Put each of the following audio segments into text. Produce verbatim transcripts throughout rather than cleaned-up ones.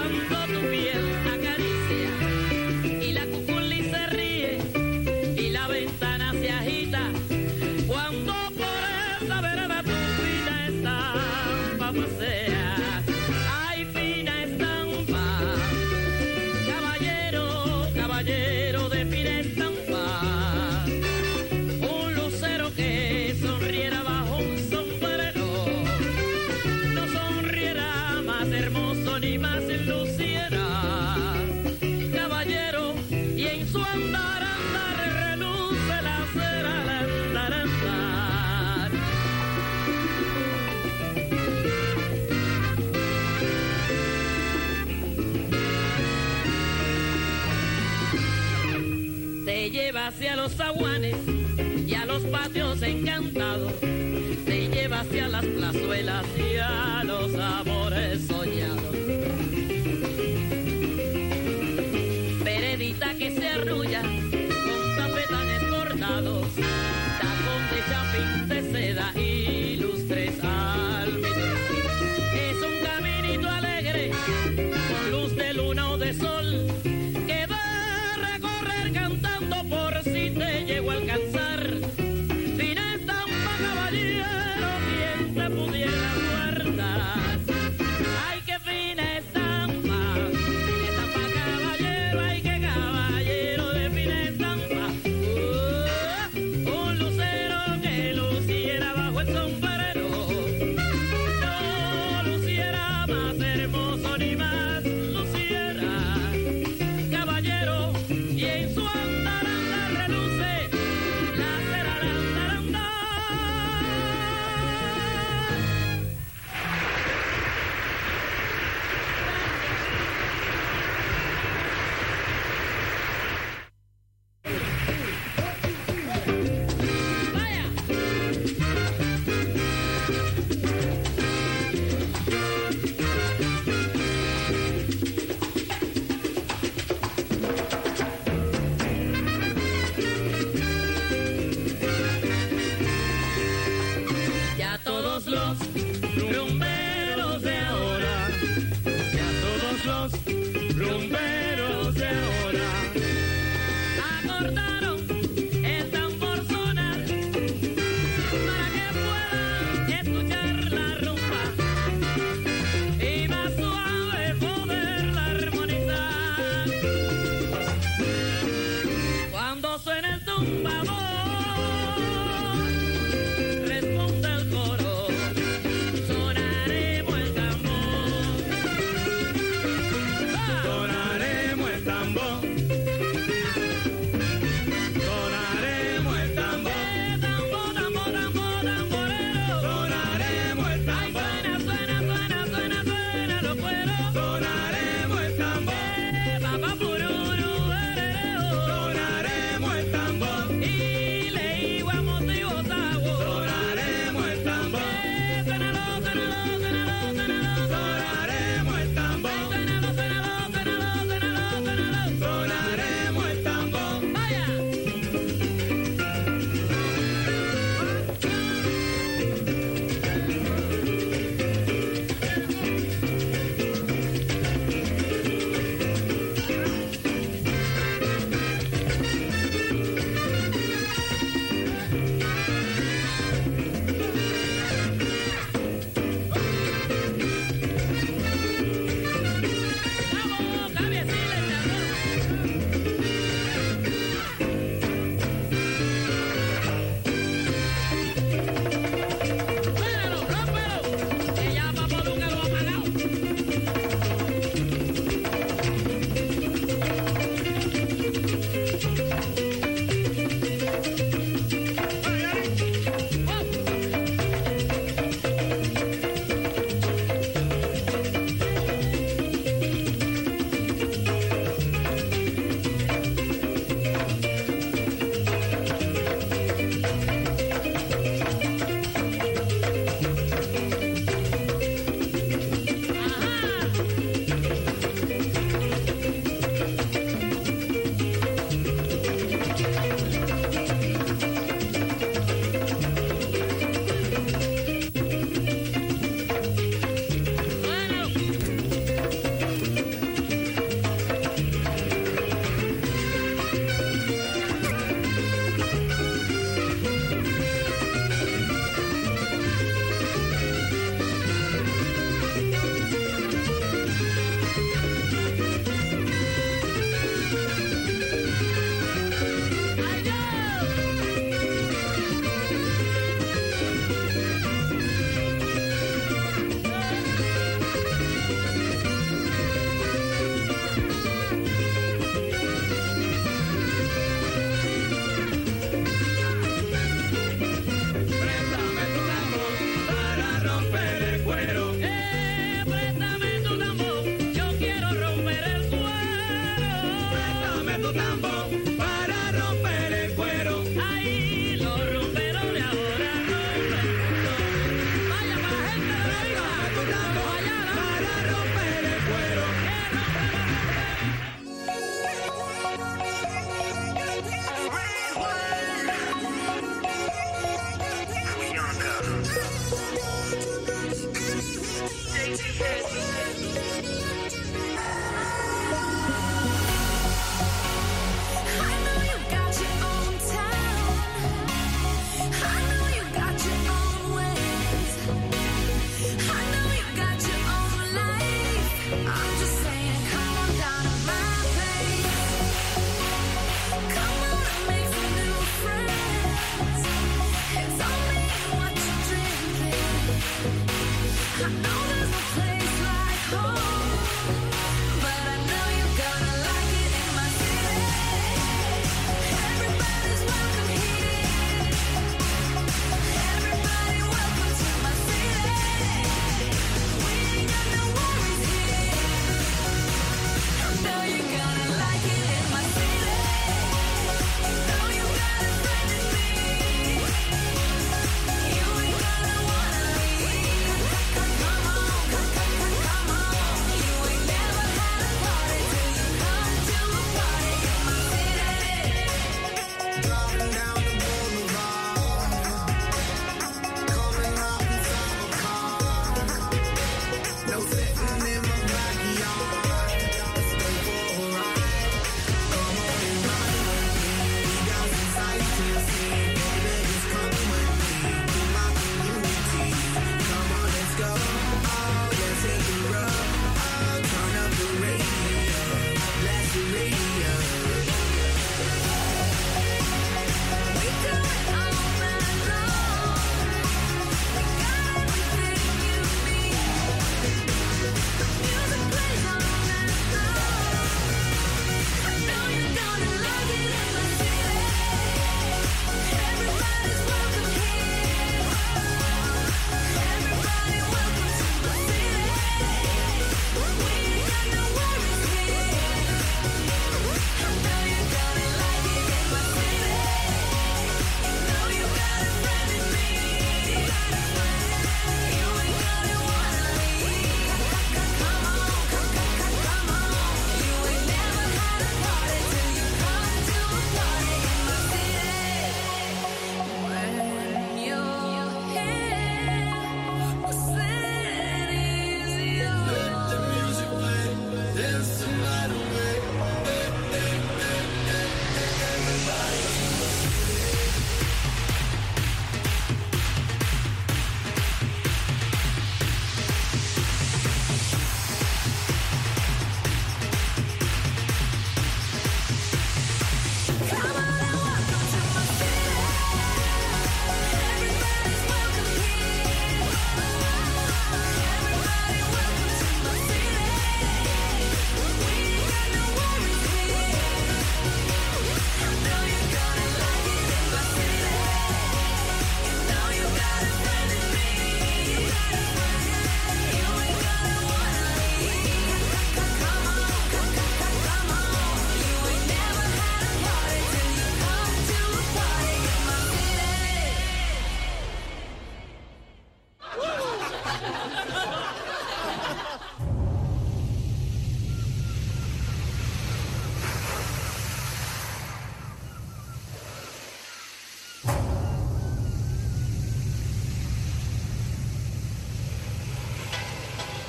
cuando tu piel acaricia y la cuculi se ríe y la ventana se agita, cuando por esa vereda tu fina estampa pasea. Ay, fina estampa, caballero, caballero de fina estampa, un lucero que sonriera bajo un sombrero, no sonriera más hermoso ni más luciera, caballero, y en su andar andar reluce la cera al andar andar. Te lleva hacia los zaguanes y a los patios encantados, te lleva hacia las plazuelas y a los amores soñados. Veredita que se arrulla con tapetanes cortados, tacón de chapín de seda y lustres almidón. Es un caminito alegre con luz de luna o de sol que va a recorrer cantando por si te llego a alcanzar. Fina estampa, caballero, quien te pudiera guardar. Ay, qué fina estampa, fina estampa, caballero, ay, qué caballero de fina estampa. Uh, un lucero que luciera bajo el sombrero, no luciera más hermoso ni más luciera, caballero, y en su andar andar reluce la cera al andar andar. Vaya. Ya todos los rumberos de ahora, ya todos los rumberos de ahora acordaron el tambor sonar para que puedan escuchar la rumba y más suave poderla armonizar. Cuando suena el tumbador, responde el coro, sonaremos el tambor. ¡Ah! Sonaremos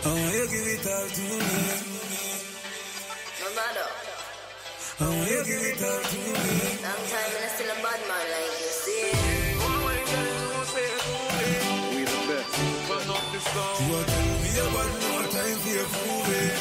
I want you give it all to me. No matter. I want you give it all to me. Long time and I still a bad man like you, see. We the best. Turn up the song. You are telling me about more time for your movie.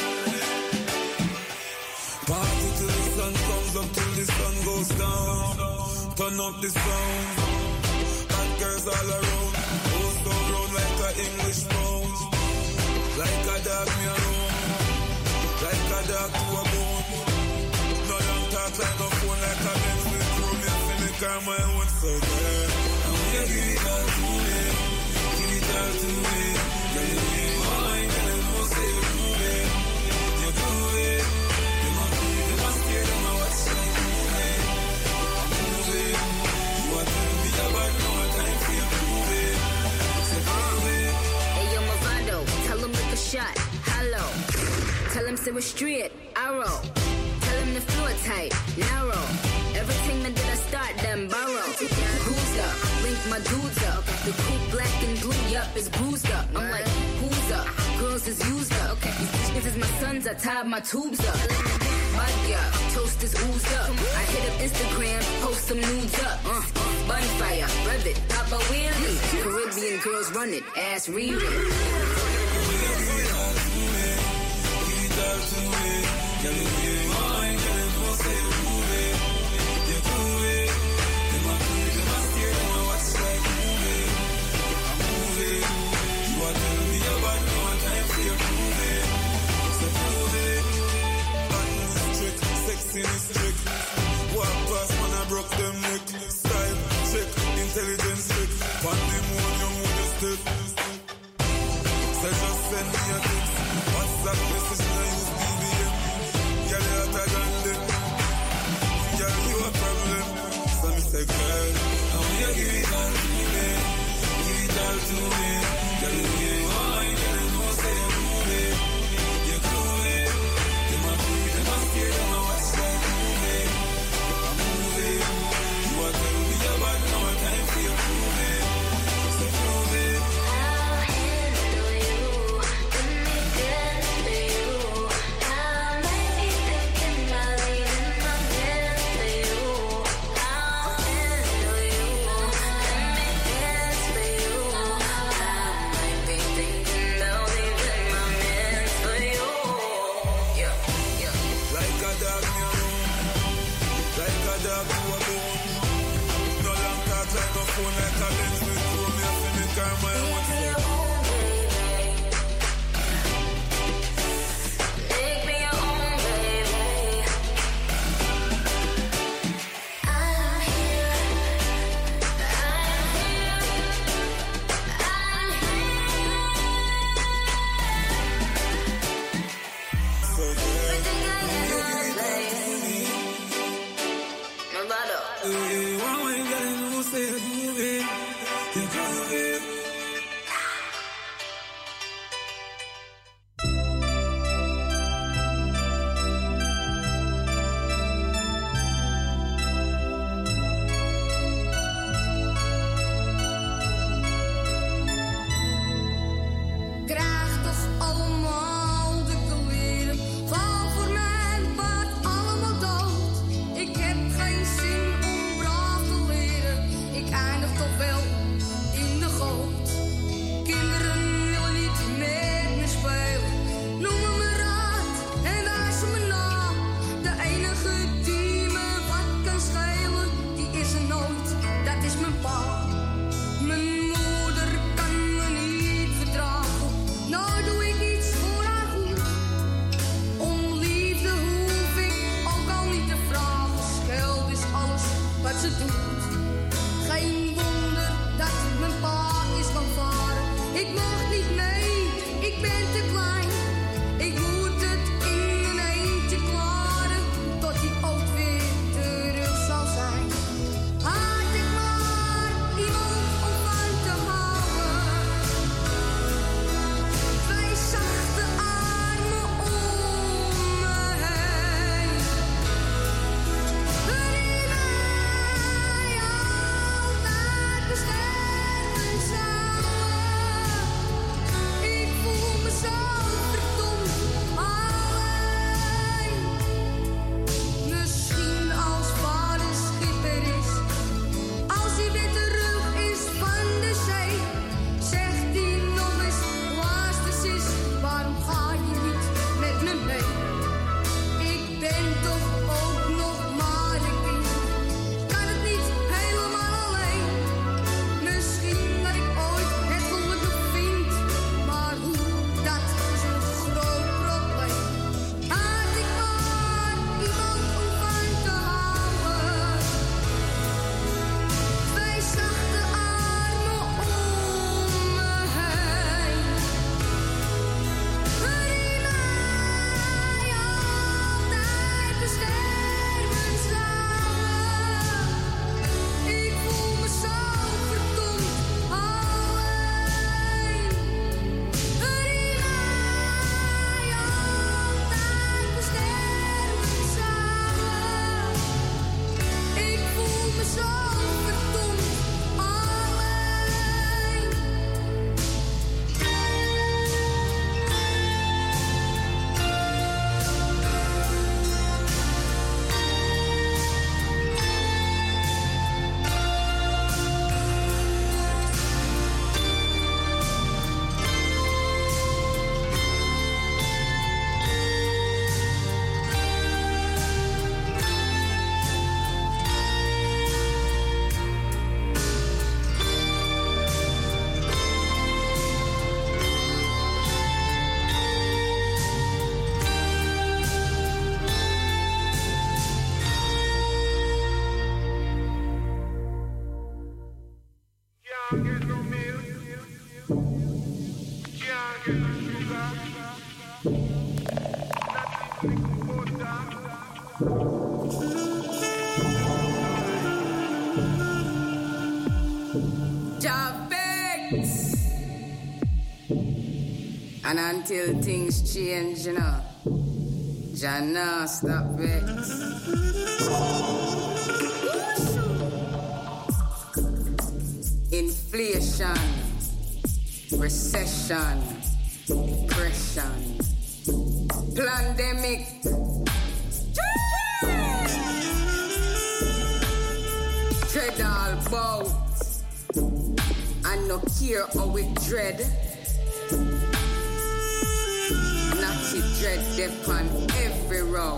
Party till the sun comes up, till the sun goes down. Turn up the sound. Bad girls all around. Goes so round like a English pound. Like a dog me alone. Like a dog to a bone. No long talk like a phone, like a Benz with crew. Me feel me car my own so good. I want you give it all to me. Give it all to me. Girl, you give me mine, girl, you know say you do it. You do it. You must be, you must hear them and watch like movie. Movie. You are telling me about no time for you movie. Say movie. Hey, yo, Movado, tell him lick a shot, hollow. Tell him say we're straight, arrow. Tell him the floor tight, narrow. Everything that did I start, them borrow. Who's up? Link my dudes up. The coupe black and blue, yup, is bruised up. I'm like, who's up? Girls is used up. These bitches is my sons, I tied my tubes up. Mud up, toast is oozed up. I hit up Instagram, post some nudes up. Uh, bonfire, rev it, pop a wheelie. Caribbean girls run it, ass read it. Girl, to me, girl, you give mine, girl, you know say you move it. You do it. They must do it, they must hear them and watch like movie. I'm moving. You are telling me about no time for your movie. So prove it. Button is trick, sexy is trick. Walk past when I broke them neck. Style, check, intelligence trick. Pandemonium with a stick. So just send me a text. WhatsApp message and I use B B M. Girl, you hotter than them. Girl, you a problem. So me say, girl, I want you give it all to me. Give it all to me. Girl, you give it mine. Girl, you know say you move it. You do it. They must do it. They must hear them and watch like movie. I'm moving. You are telling me about no time for your movie. So prove it. I'll handle you. Let me dance for you. Javex. And until things change, you know, Jana stop vex. Inflation, recession, depression, pandemic. Dread all bout, and no care how we dread. Natty dread dep on every road.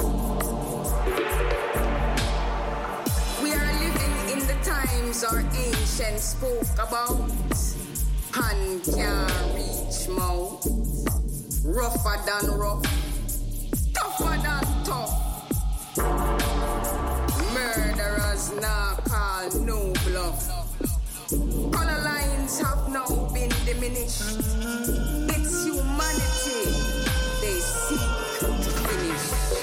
We are living in the times our ancients spoke about. Hand can't reach mouth, rougher than rough, tougher than tough. Murderers now call no bluff. Color lines have now been diminished. It's humanity they seek to finish.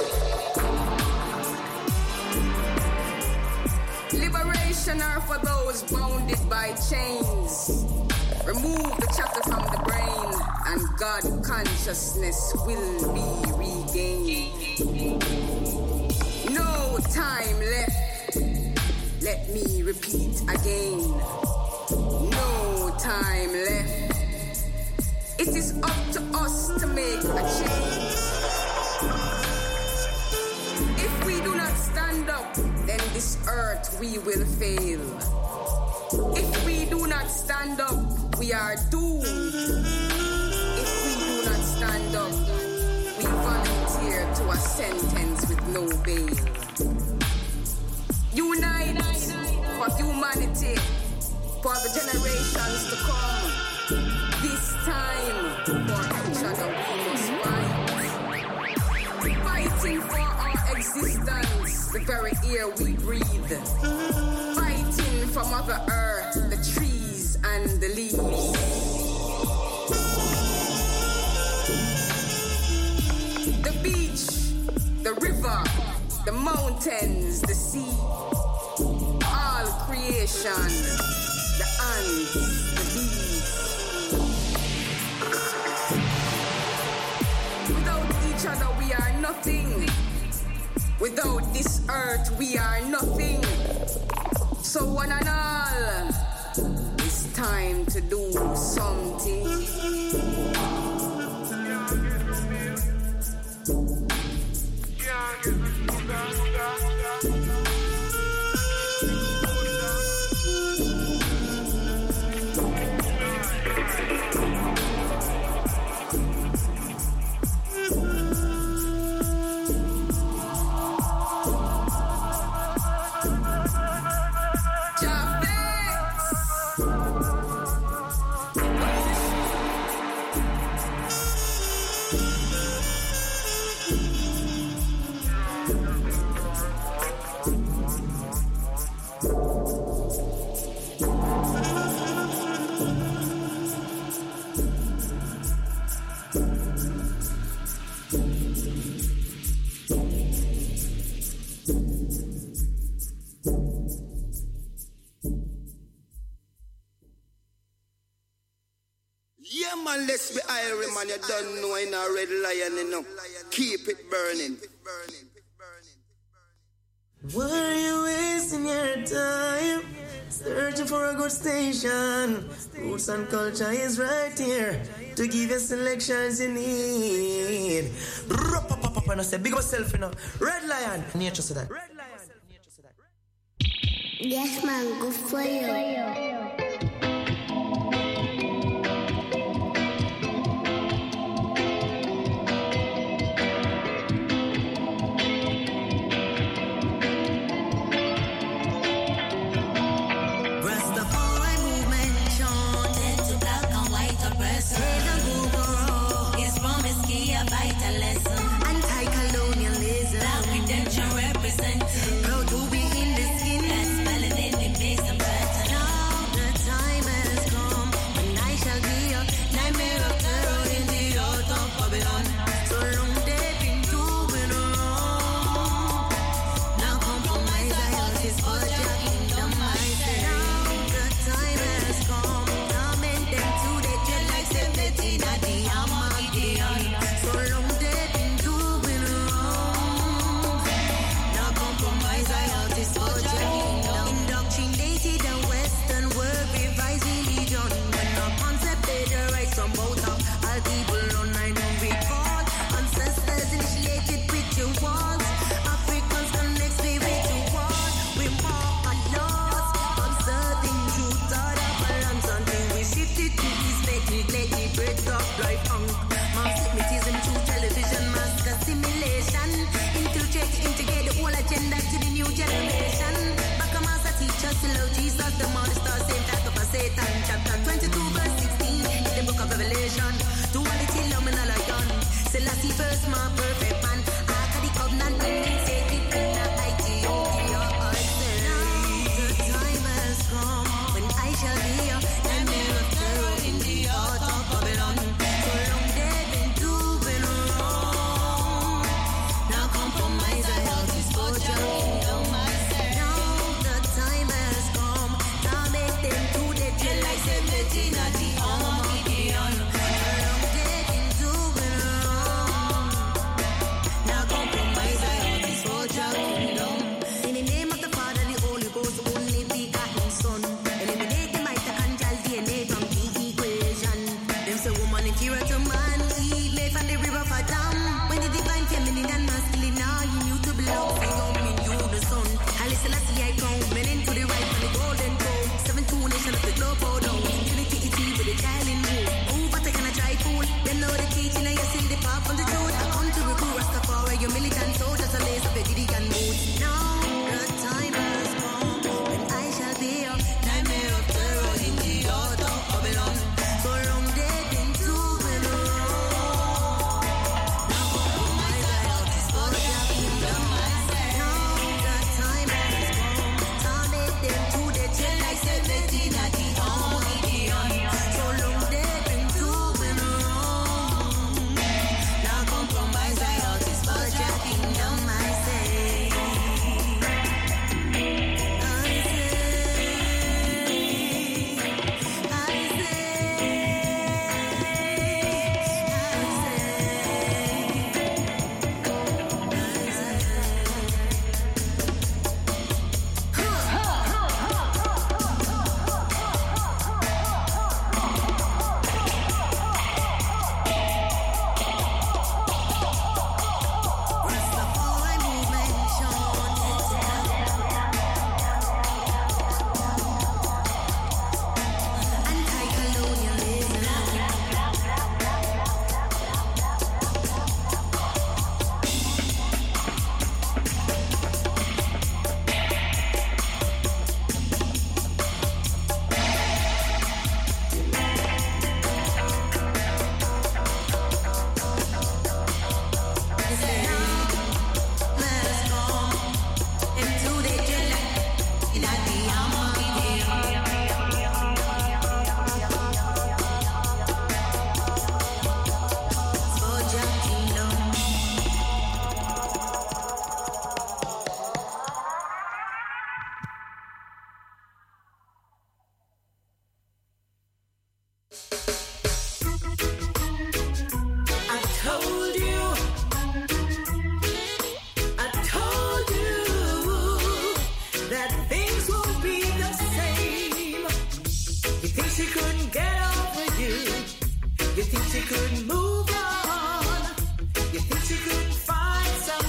Liberation are for those bounded by chains. Remove the chatter from the brain, and God consciousness will be regained. No time left. Let me repeat again. No time left. It is up to us to make a change. If we do not stand up, then this earth we will fail. If we do not stand up, we are doomed. If we do not stand up, we volunteer to a sentence with no bail. Unite for humanity, for the generations to come. This time, for each other we must fight. Fighting for our existence, the very air we breathe. Fighting for Mother Earth, the trees and the leaves. The beach, the river, the mountains, the sea. All creation, the ants, the bees. Without each other we are nothing. Without this earth we are nothing. So one and all, it's time to do something. Let's be iron, man. You don't know in a red lion, you know. Keep it burning. Why are you wasting your time searching for a good station? Roots and culture is right here to give you selections you need. And I say, big yourself, you know. Red Lion. Nature said that. Red Lion. Nature said that. Yes, man. Good for you. Proud to be in the skin. That's spelling in the base and pattern. Now the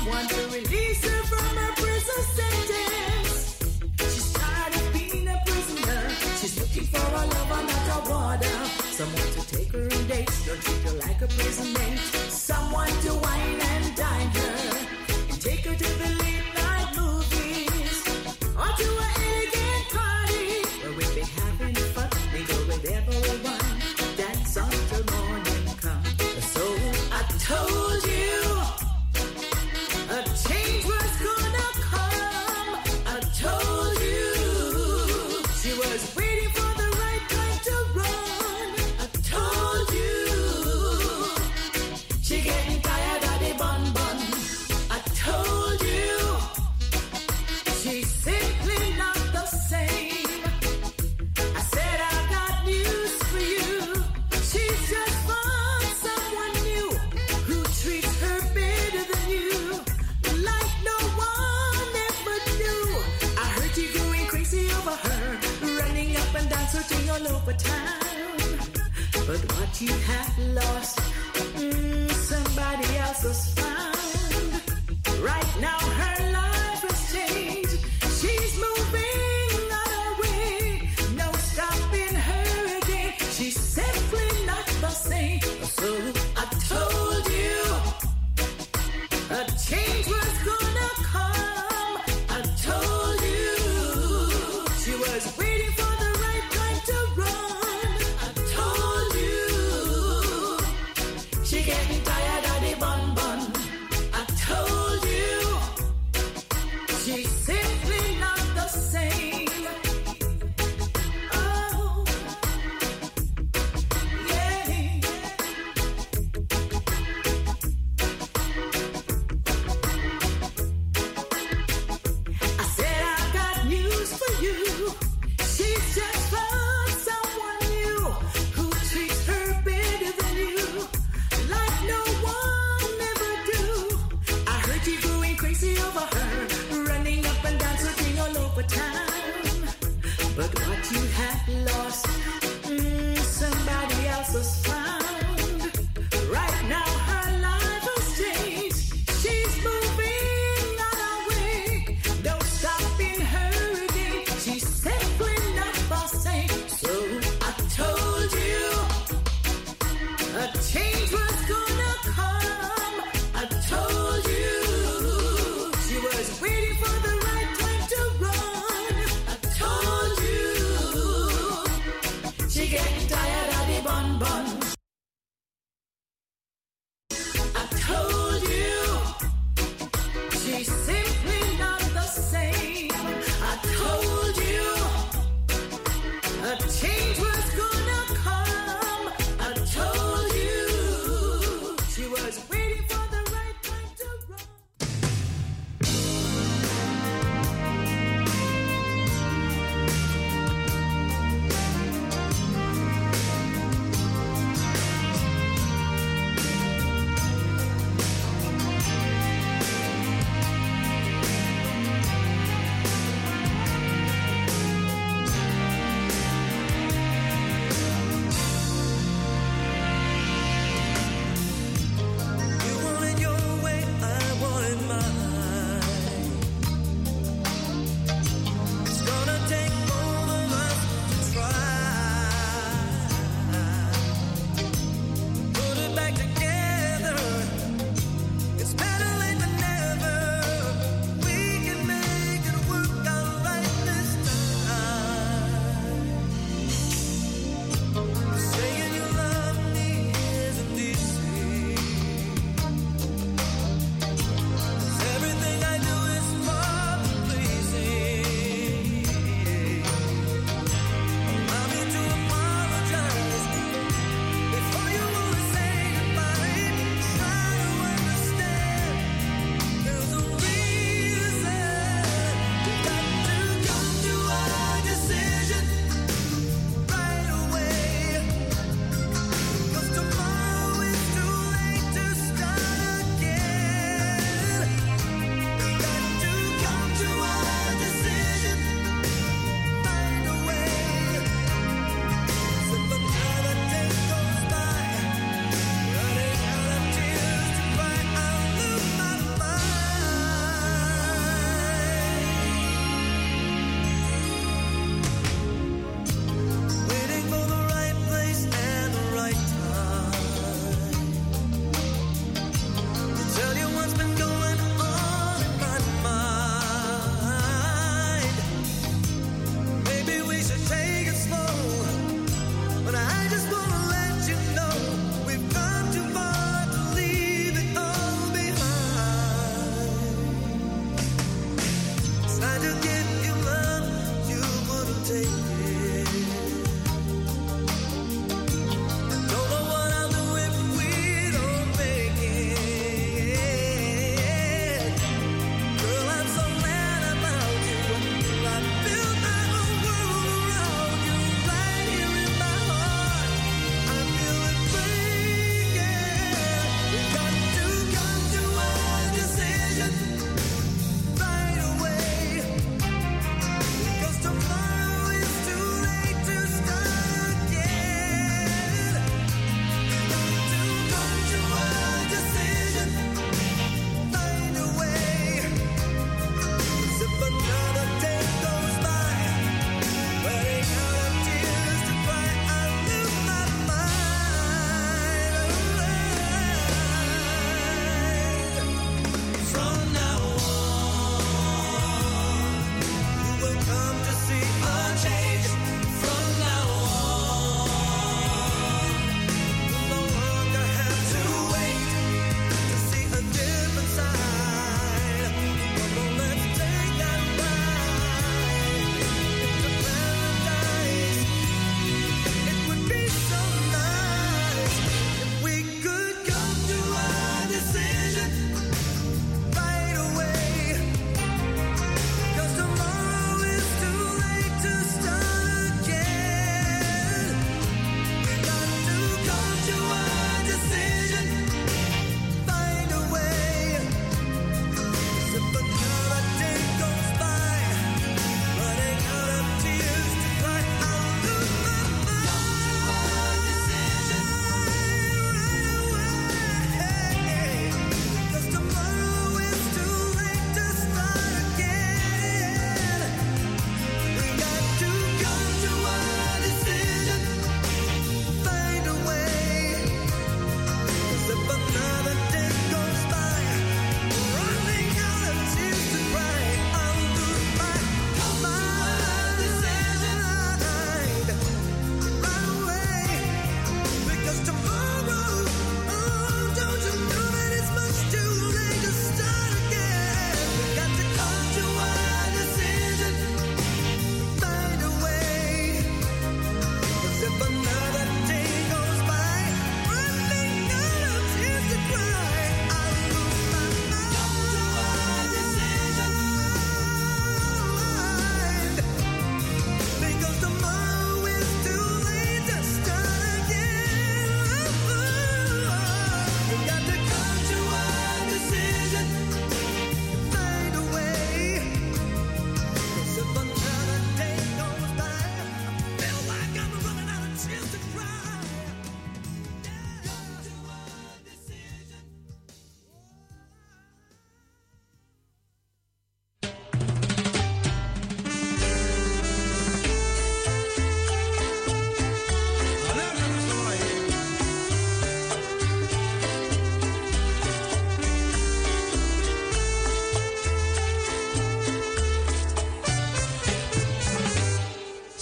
want to release her from her prison sentence. She's tired of being a prisoner. She's looking for a lover, not a warder. Someone to take her on dates, don't treat her like a prison mate. Someone to wine and dine her, and take her to the late night movies, or to an elegant party where we'll be having fun. We go with everyone, dance until morning come. So I told you a change was gonna come. I told you she was waiting for the right time to run. I told you she getting tired of the bun bun. I told you she's simply not the same. I said I got news for you. She's just found someone new who treats her better than you, like no one ever knew. I heard you going crazy over her, running up and down, searching all over town. But what you have lost, mm, somebody else has found. Right now her life has changed. She's moving on her way, no stopping her again. She's simply not the same. So I told you a change was gonna come. I told you she was waiting for the right time to run. I told you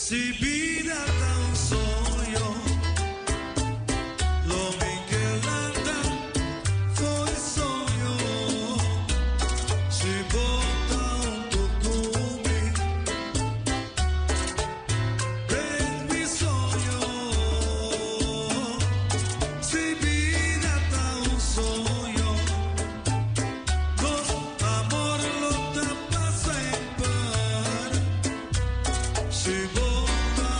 Se vida dá um sonho, l'uomo che l'anda foi sonho, se bota um tucume, prende sonho, se vida dá um sonho, nos amor lo te passa em par, se bota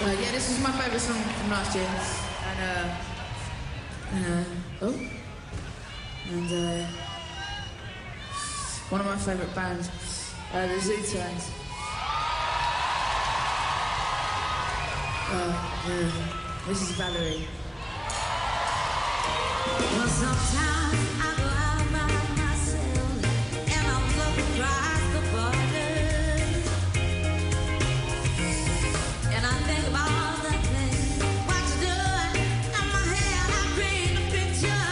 Uh, yeah, this is my favorite song from last year. And, uh, uh, oh. And, uh, one of my favorite bands, uh, the Zoo-Tones. Uh, uh, this is Valerie. Well, sometimes I go out by myself and I look across the borders, and I think about all the things what you doing. In my head, I paint a picture.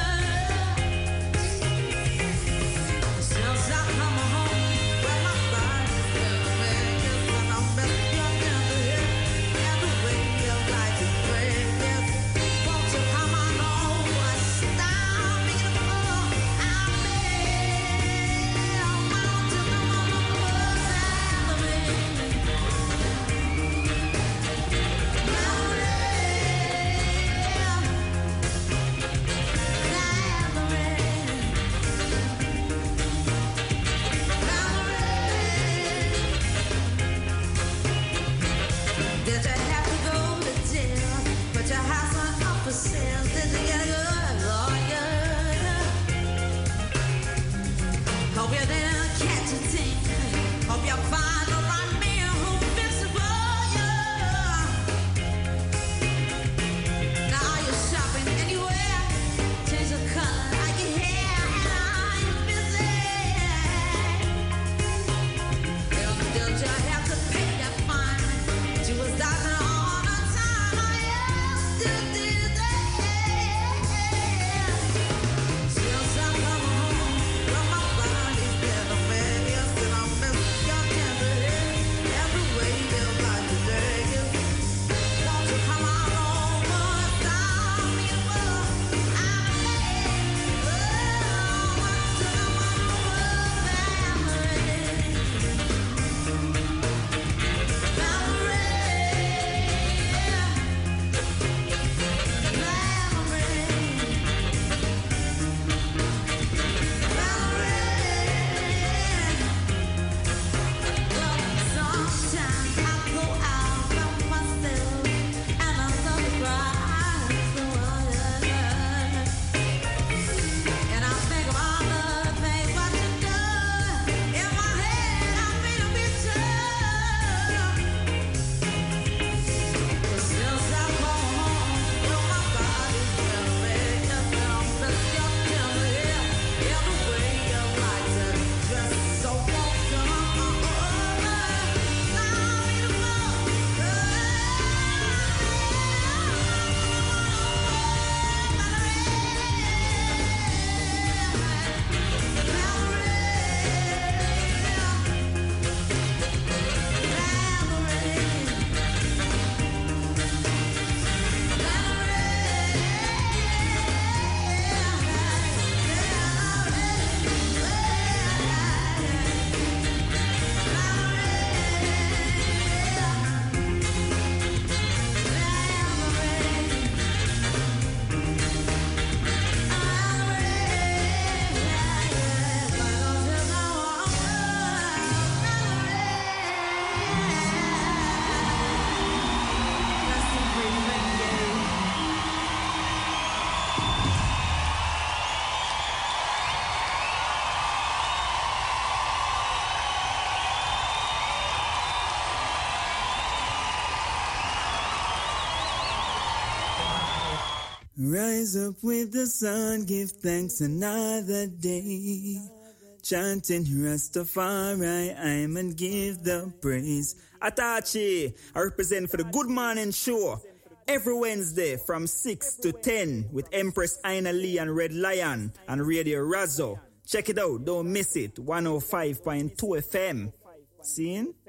Since I come home, well, my body's never been just like I'm better young than the hill, and the way of life is great. Yes, won't you come on over? Stop me the more out there. Won't you come on over? Did you have to go to jail? Put your house on up for sale. Did you get a good lawyer? Hope you didn't catch a thing. Hope you find the right man who fits it for you. Now are you shopping anywhere? Change the color of your hair, and are you busy? Did you have to pay that fine? She was doctor all the time. I still did that. Since I come home, well, my body's better, man. Yes, and I miss your tender hair and the way you like to dress. Won't you come on over? Stop me the world. I'm late. Oh, won't you come on over, Valerie? Sometimes I go out by myself and I surprise the world, and I think of all the things what you do. In my head, I paint a picture. Since I come home, well, my body's better, man. Yes, and I'm just your tender hair and the way you like to dress. So won't you come over? Stop me the more. Rise up with the sun, give thanks another day. Chanting Rastafari, I'm and give the praise. Atachi, I represent for the Good Morning Show. Every Wednesday from six to ten with Empress Aina Lee and Red Lion and Radio Razo. Check it out, don't miss it. one oh five point two F M. Seeing?